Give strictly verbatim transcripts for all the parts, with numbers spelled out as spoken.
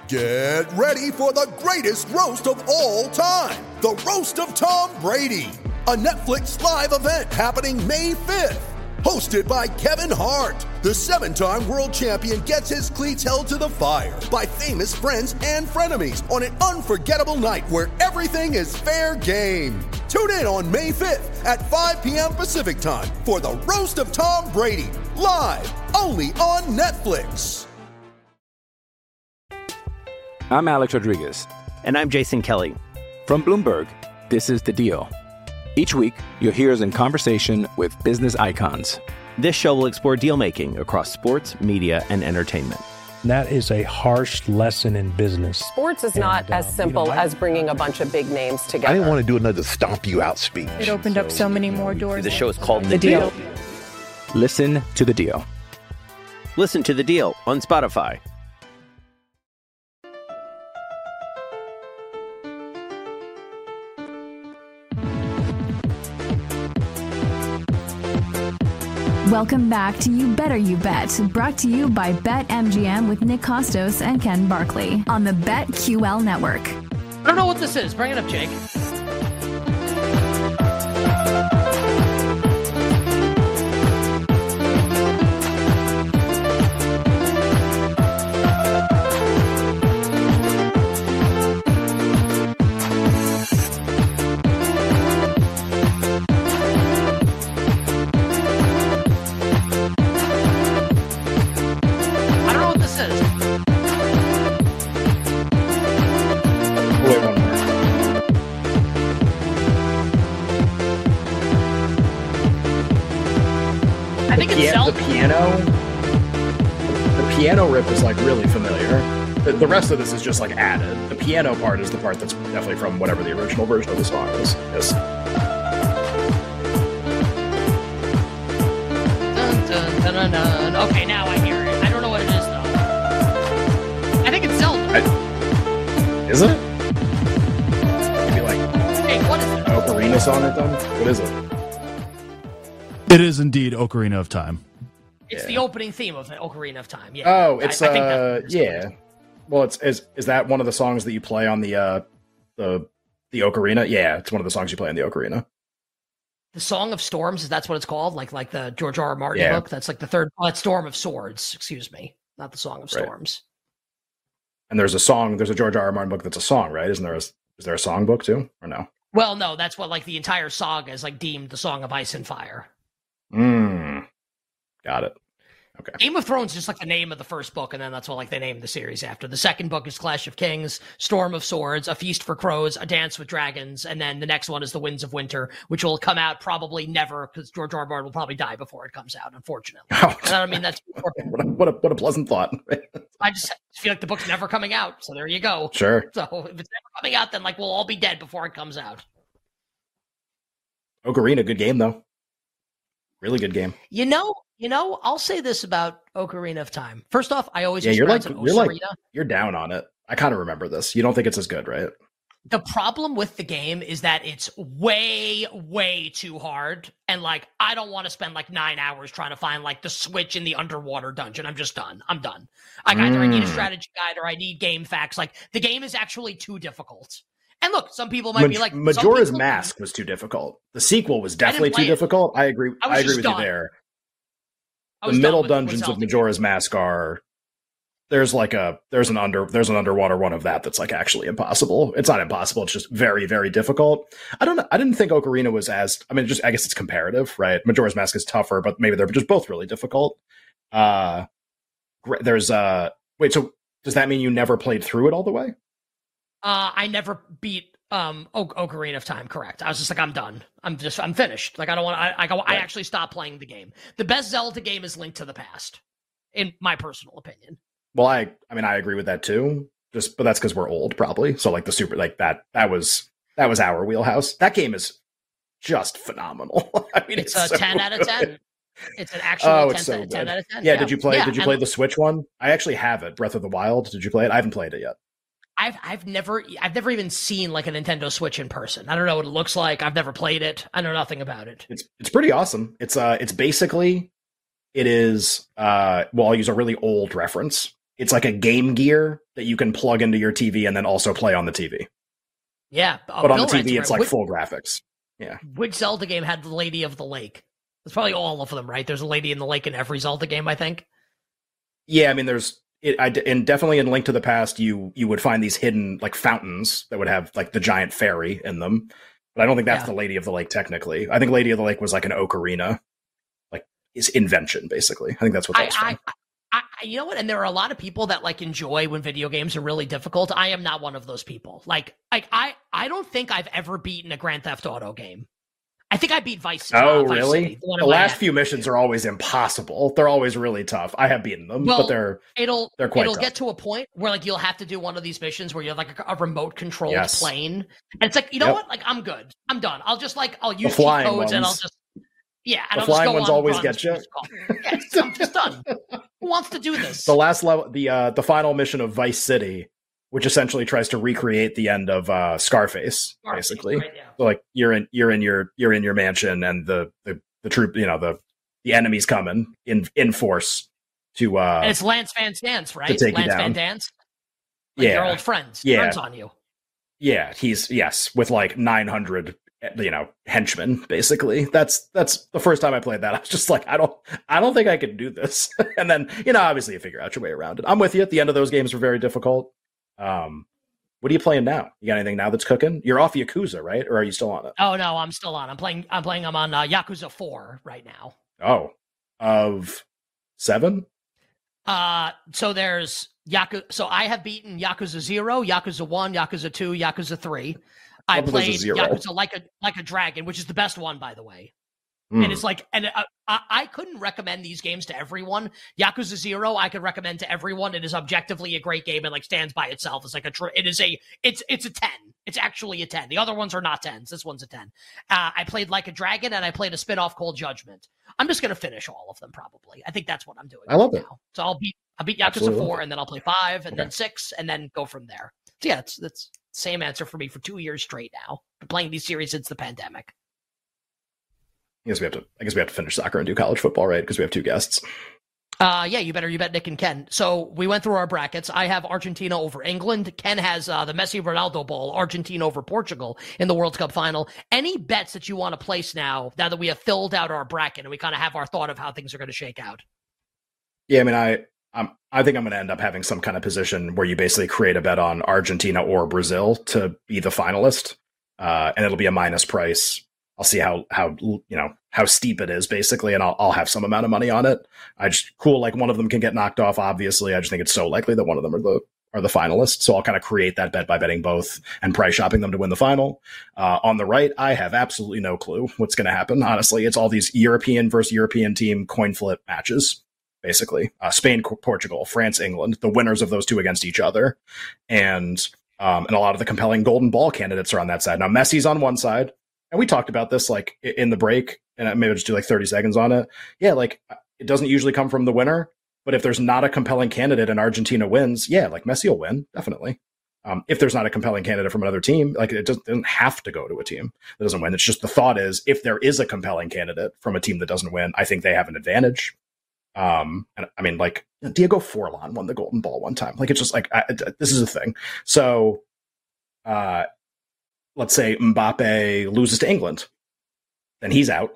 Get ready for the greatest roast of all time, the Roast of Tom Brady, a Netflix live event happening May fifth. Hosted by Kevin Hart, the seven-time world champion gets his cleats held to the fire by famous friends and frenemies on an unforgettable night where everything is fair game. Tune in on May fifth at five p.m. Pacific time for the Roast of Tom Brady, live only on Netflix. I'm Alex Rodriguez. And I'm Jason Kelly. From Bloomberg, this is The Deal. Each week, you'll hear us in conversation with business icons. This show will explore deal-making across sports, media, and entertainment. That is a harsh lesson in business. Sports is and, not as uh, simple you know, as bringing a bunch of big names together. I didn't want to do another stomp you out speech. It opened so, up so many more doors. The show is called The, the deal. deal. Listen to The Deal. Listen to The Deal on Spotify. Welcome back to You Better You Bet, brought to you by BetMGM with Nick Kostos and Ken Barkley on the BetQL network. I don't know what this is. Bring it up, Jake. The piano, the piano riff is like really familiar. The, the rest of this is just like added. The piano part is the part that's definitely from whatever the original version of the song is. Yes. Dun, dun, dun, dun, dun. Okay, now I hear it. I don't know what it is though. I think it's Zelda. I, is it? Maybe like. Hey, what is it? Ocarina song it then? What is it? It is indeed Ocarina of Time. It's yeah. the opening theme of Ocarina of Time. Yeah. Oh, it's I, I think uh, yeah. Well, it's is is that one of the songs that you play on the uh the the Ocarina? Yeah, it's one of the songs you play in the Ocarina. The Song of Storms, is that's what it's called? Like like the George R. R. Martin yeah. book. That's like the third. Oh, it's Storm of Swords. Excuse me, not the Song of Storms. Right. And there's a song. There's a George R. R. Martin book that's a song, right? Isn't there? A, is there a song book too, or no? Well, no. That's what like the entire saga is like deemed the Song of Ice and Fire. Hmm. Got it. Okay. Game of Thrones is just like the name of the first book, and then that's what like they named the series after. The second book is Clash of Kings, Storm of Swords, A Feast for Crows, A Dance with Dragons, and then the next one is The Winds of Winter, which will come out probably never, because George R. R. Martin will probably die before it comes out, unfortunately. Oh. And I mean, that's what a, what a what a pleasant thought. I just feel like the book's never coming out, so there you go. Sure. So if it's never coming out, then like we'll all be dead before it comes out. Ocarina, good game though. Really good game. You know, you know, I'll say this about Ocarina of Time. First off, I always yeah, you're like it you're like you're down on it. I kind of remember this. You don't think it's as good, right? The problem with the game is that it's way, way too hard, and like I don't want to spend like nine hours trying to find like the switch in the underwater dungeon. I'm just done. I'm done. Like mm. either I need a strategy guide or I need game facts. Like the game is actually too difficult. And look, some people might Ma- be like, Majora's people, Mask was too difficult. The sequel was definitely too it. difficult. I agree. I, I agree with done. you there. The middle dungeons of Majora's Mask are there's like a there's an under there's an underwater one of that that's like actually impossible. It's not impossible. It's just very very difficult. I don't know. I didn't think Ocarina was as. I mean, just I guess it's comparative, right? Majora's Mask is tougher, but maybe they're just both really difficult. Uh, there's uh wait. So does that mean you never played through it all the way? Uh, I never beat um o- Ocarina of Time. Correct. I was just like, I'm done. I'm just, I'm finished. Like, I don't want. I, I go. Right. I actually stopped playing the game. The best Zelda game is Link to the Past, in my personal opinion. Well, I, I mean, I agree with that too. Just, but that's because we're old, probably. So, like the super, like that, that was that was our wheelhouse. That game is just phenomenal. I mean, it's, it's a so ten out of ten. Good. It's an actual oh, ten, it's so ten, ten out of ten. Yeah, yeah. Did you play? Yeah, did you play the Switch one? I actually have it. Breath of the Wild. Did you play it? I haven't played it yet. I've I've never I've never even seen like a Nintendo Switch in person. I don't know what it looks like. I've never played it. I know nothing about it. It's it's pretty awesome. It's uh it's basically it is uh well I'll use a really old reference. it's like a Game Gear that you can plug into your T V and then also play on the T V. Yeah, uh, but on Bill the T V, Renton, it's like which, full graphics. Yeah. Which Zelda game had the Lady of the Lake? It's probably all of them, right? There's a lady in the lake in every Zelda game, I think. Yeah, I mean, there's it, I, and definitely in Link to the Past, you you would find these hidden like fountains that would have like the giant fairy in them. But I don't think that's yeah. the Lady of the Lake technically. I think Lady of the Lake was like an ocarina, like his invention, basically. I think that's what that was I, from. I, I, you know what? And there are a lot of people that like enjoy when video games are really difficult. I am not one of those people. Like, like I, I don't think I've ever beaten a Grand Theft Auto game. I think I beat Vice City. Oh, uh, Vice really? City, the the last few missions are always impossible. They're always really tough. I have beaten them, well, but they're it'll they're quite it'll tough. get to a point where like you'll have to do one of these missions where you have like a, a remote controlled yes. plane, and it's like you know yep. what? Like I'm good. I'm done. I'll just like I'll use the flying cheat codes ones. and I'll just yeah. And the I'll flying just go ones on always runs get you. Yeah, I'm just done. Who wants to do this? The last level, the uh, the final mission of Vice City, which essentially tries to recreate the end of uh, Scarface, Scarface, basically. Right, yeah. So like you're in you're in your you're in your mansion, and the the, the troop, you know, the the enemy's coming in in force to. Uh, and it's Lance Van Dance, right? To take Lance you down. Van Dance. Like yeah, your old friends. Yeah, turns on you. Yeah, he's yes with like nine hundred. You know, henchmen, basically. That's that's the first time I played that. I was just like, I don't I don't think I can do this. And then, you know, obviously you figure out your way around it. I'm with you. At the end of those games were very difficult. Um, what are you playing now? You got anything now that's cooking? You're off Yakuza, right? Or are you still on it? Oh no, I'm still on. I'm playing I'm playing I'm on uh, Yakuza four right now. Oh. Of seven? Uh so there's Yakuza so I have beaten Yakuza zero, Yakuza one, Yakuza two, Yakuza three. I played Yakuza like a like a dragon, which is the best one, by the way. Mm. And it's like, and I, I couldn't recommend these games to everyone. Yakuza Zero, I could recommend to everyone. It is objectively a great game and like stands by itself. It's like a, it is a, it's it's a ten. It's actually a ten. The other ones are not tens. This one's a ten. Uh, I played Like a Dragon and I played a spinoff called Judgment. I'm just gonna finish all of them probably. I think that's what I'm doing. I love right it. Now. So I'll beat I'll beat Yakuza Absolutely. four and then I'll play five and okay. then six and then go from there. So yeah, it's that's same answer for me for two years straight now. Been playing these series since the pandemic. I guess we have to. I guess we have to finish soccer and do college football, right? Because we have two guests. Uh, yeah, you better. You bet, Nick and Ken. So we went through our brackets. I have Argentina over England. Ken has uh, the Messi Ronaldo Bowl, Argentina over Portugal in the World Cup final. Any bets that you want to place now? Now that we have filled out our bracket and we kind of have our thought of how things are going to shake out. Yeah, I mean, I. Um, I think I'm going to end up having some kind of position where you basically create a bet on Argentina or Brazil to be the finalist, uh, and it'll be a minus price. I'll see how how you know how steep it is, basically, and I'll I'll have some amount of money on it. I just cool like one of them can get knocked off. Obviously, I just think it's so likely that one of them are the are the finalists. So I'll kind of create that bet by betting both and price shopping them to win the final. Uh, on the right, I have absolutely no clue what's going to happen. Honestly, it's all these European versus European team coin flip matches. Basically, uh, Spain, Portugal, France, England, the winners of those two against each other. And um, and a lot of the compelling golden ball candidates are on that side. Now, Messi's on one side. And we talked about this like in the break, and maybe I'll just do like thirty seconds on it. Yeah, like it doesn't usually come from the winner. But if there's not a compelling candidate and Argentina wins, yeah, like Messi will win, definitely. Um, if there's not a compelling candidate from another team, like it doesn't, it doesn't have to go to a team that doesn't win. It's just the thought is if there is a compelling candidate from a team that doesn't win, I think they have an advantage. Um, and I mean, like Diego Forlan won the Golden Ball one time. Like it's just like I, this is a thing. So, uh, let's say Mbappe loses to England, then he's out.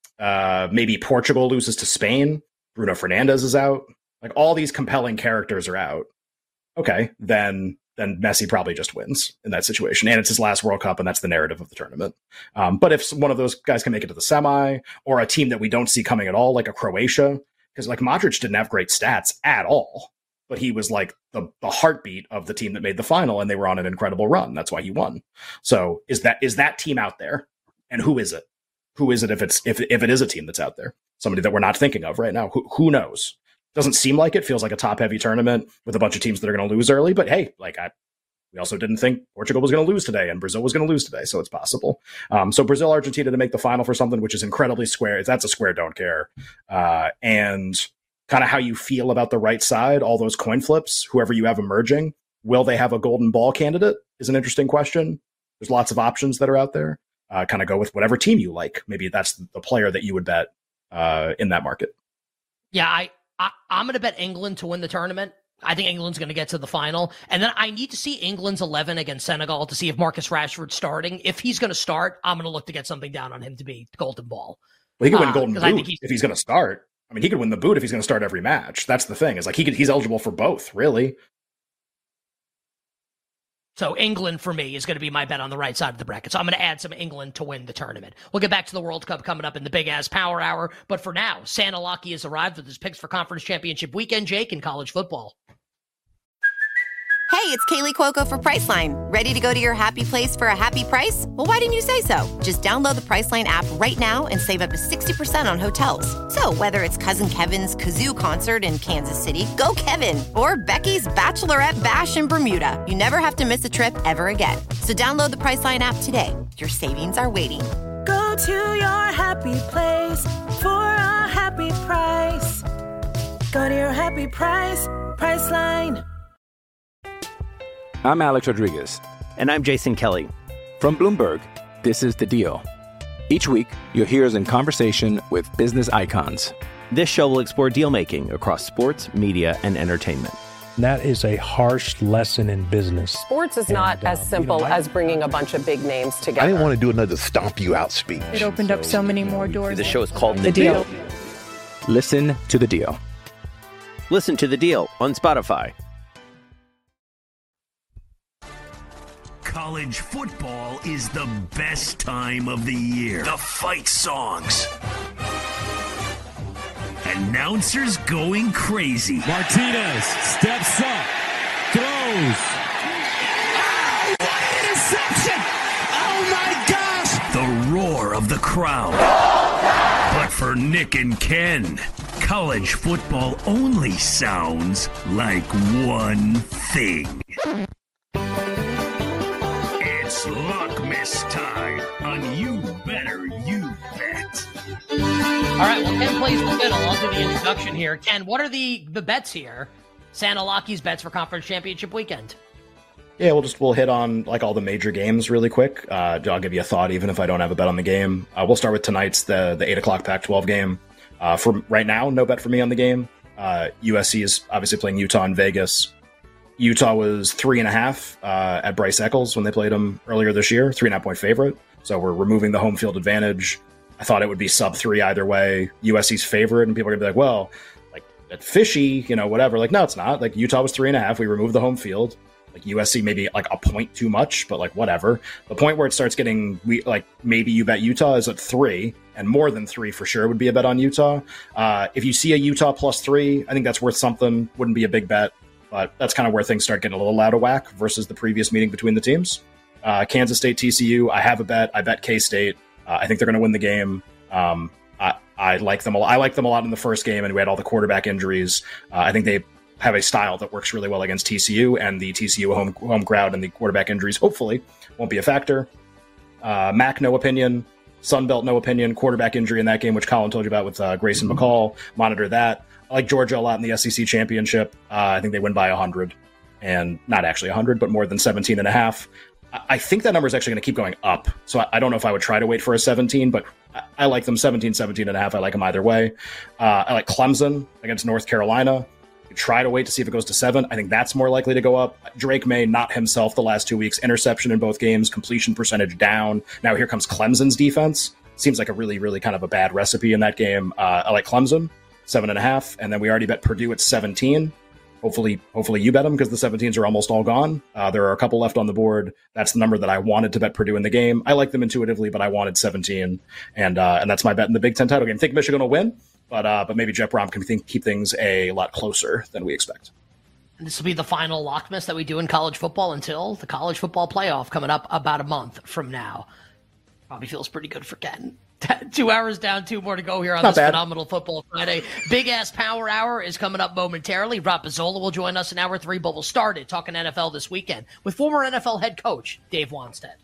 Uh, maybe Portugal loses to Spain. Bruno Fernandes is out. Like all these compelling characters are out. Okay, then then Messi probably just wins in that situation, and it's his last World Cup, and that's the narrative of the tournament. Um, but if one of those guys can make it to the semi, or a team that we don't see coming at all, like a Croatia. Because like Modric didn't have great stats at all, but he was like the, the heartbeat of the team that made the final, and they were on an incredible run. That's why he won. So is that is that team out there? And who is it? Who is it if it's if if it is a team that's out there? Somebody that we're not thinking of right now. Who who knows? Doesn't seem like it. Feels like a top heavy tournament with a bunch of teams that are going to lose early. But hey, like I. We also didn't think Portugal was going to lose today and Brazil was going to lose today, so it's possible. Um, so Brazil, Argentina to make the final for something which is incredibly square. That's a square don't care. Uh, and kind of how you feel about the right side, all those coin flips, whoever you have emerging, will they have a golden ball candidate is an interesting question. There's lots of options that are out there. Uh, kind of go with whatever team you like. Maybe that's the player that you would bet uh, in that market. Yeah, I, I, I'm going to bet England to win the tournament. I think England's going to get to the final. And then I need to see England's eleven against Senegal to see if Marcus Rashford's starting. If he's going to start, I'm going to look to get something down on him to be golden ball. Well, he could win uh, golden boot he's, if he's going to start. I mean, he could win the boot if he's going to start every match. That's the thing. Is like he could, he's eligible for both, really. So England, for me, is going to be my bet on the right side of the bracket. So I'm going to add some England to win the tournament. We'll get back to the World Cup coming up in the big-ass power hour. But for now, Santa Lockie has arrived with his picks for Conference Championship Weekend, Jake, in college football. Hey, it's Kaylee Cuoco for Priceline. Ready to go to your happy place for a happy price? Well, why didn't you say so? Just download the Priceline app right now and save up to sixty percent on hotels. So whether it's Cousin Kevin's Kazoo Concert in Kansas City, go Kevin, or Becky's Bachelorette Bash in Bermuda, you never have to miss a trip ever again. So download the Priceline app today. Your savings are waiting. Go to your happy place for a happy price. Go to your happy price, Priceline. I'm Alex Rodriguez. And I'm Jason Kelly. From Bloomberg, this is The Deal. Each week, you'll hear us in conversation with business icons. This show will explore deal-making across sports, media, and entertainment. That is a harsh lesson in business. Sports is and, not uh, as simple you know, I, as bringing a bunch of big names together. I didn't want to do another stomp you out speech. It opened so, up so many more doors. The show is called The, the deal. deal. Listen to The Deal. Listen to The Deal on Spotify. College football is the best time of the year. The fight songs. Announcers going crazy. Martinez steps up, throws. Oh, what an interception! Oh my gosh! The roar of the crowd. But for Nick and Ken, college football only sounds like one thing. It's Lockmas time on You Better You Bet. All right, well, Ken plays the fiddle. I'll do the introduction here. Ken, what are the, the bets here? Santa Lockie's bets for Conference Championship Weekend. Yeah, we'll just we'll hit on like all the major games really quick. Uh, I'll give you a thought even if I don't have a bet on the game. Uh, we'll start with tonight's the the eight o'clock Pac twelve game. Uh, for right now, no bet for me on the game. Uh, U S C is obviously playing Utah in Vegas. Utah was three and a half uh, at Bryce Eccles when they played them earlier this year, three and a half point favorite. So we're removing the home field advantage. I thought it would be sub three either way. U S C's favorite, and people are gonna be like, well, like at fishy, you know, whatever. Like, no, it's not. Like Utah was three and a half. We removed the home field. Like U S C maybe like a point too much, but like whatever. The point where it starts getting we like maybe you bet Utah is at three, and more than three for sure would be a bet on Utah. Uh, if you see a Utah plus three, I think that's worth something. Wouldn't be a big bet. But that's kind of where things start getting a little out of whack versus the previous meeting between the teams. Uh, Kansas State, T C U, I have a bet. I bet K-State. Uh, I think they're going to win the game. Um, I, I like them a lot. I like them a lot in the first game, and we had all the quarterback injuries. Uh, I think they have a style that works really well against T C U, and the T C U home home crowd and the quarterback injuries hopefully won't be a factor. Uh, M A C, no opinion. Sunbelt, no opinion. Quarterback injury in that game, which Colin told you about with uh, Grayson McCall. Monitor that. I like Georgia a lot in the S E C championship. Uh, I think they win by one hundred, and not actually one hundred, but more than seventeen and a half. I, I think that number is actually going to keep going up. So I, I don't know if I would try to wait for a seventeen, but I, I like them seventeen, seventeen and a half. I like them either way. Uh, I like Clemson against North Carolina. You try to wait to see if it goes to seven. I think that's more likely to go up. Drake May, not himself the last two weeks. Interception in both games. Completion percentage down. Now here comes Clemson's defense. Seems like a really, really kind of a bad recipe in that game. Uh, I like Clemson. Seven and a half, and then we already bet Purdue at seventeen. Hopefully, hopefully you bet them because the seventeens are almost all gone. Uh, there are a couple left on the board. That's the number that I wanted to bet Purdue in the game. I like them intuitively, but I wanted seventeen, and uh, and that's my bet in the Big Ten title game. Think Michigan will win, but uh, but maybe Jeff Brom can think, keep things a lot closer than we expect. And this will be the final Lockmas that we do in college football until the college football playoff coming up about a month from now. Probably feels pretty good for Ken. Two hours down, two more to go here on Not this bad. phenomenal Football Friday. Big ass power hour is coming up momentarily. Rob Pizzola will join us in hour three, but we'll start it talking N F L this weekend with former N F L head coach Dave Wannstedt.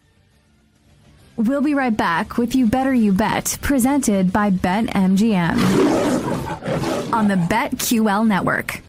We'll be right back with You Better You Bet, presented by BetMGM on the BetQL network.